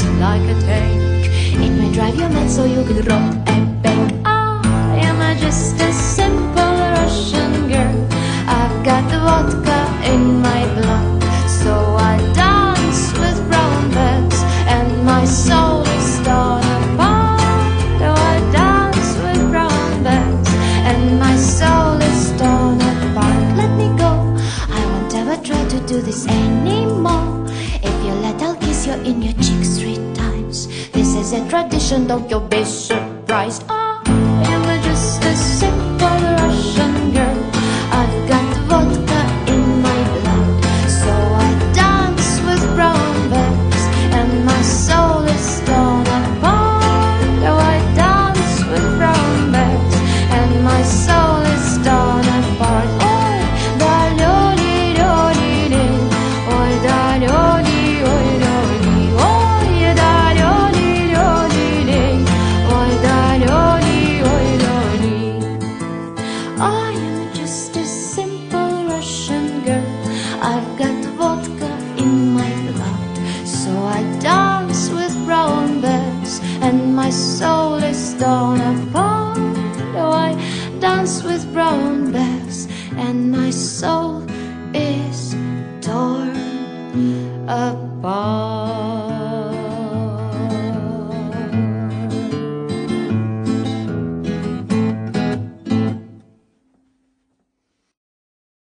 just like a tank. It may drive you mad so you could rob a bank. I am just a simple Russian girl. I've got the vodka in my blood, so I dance with brown bags, and my soul is torn apart. Oh, I dance with brown bags, and my soul is torn apart. Let me go, I won't ever try to do this anymore. If you let, I'll kiss you in your cheeks 3 times. This is a tradition, don't you be surprised. I am just a simple Russian girl. I've got vodka in my blood, so I dance with brown bags, and my soul is torn apart. Oh, I dance with brown bags, and my soul is torn apart. Oh, da loli loli li, oh da loli oh loli, oh da loli loli li, oh da loli oh loli. I am just a simple Russian girl. I've got vodka in my blood, so I dance with brown bags, and my soul is torn apart. Oh, I dance with brown bags, and my soul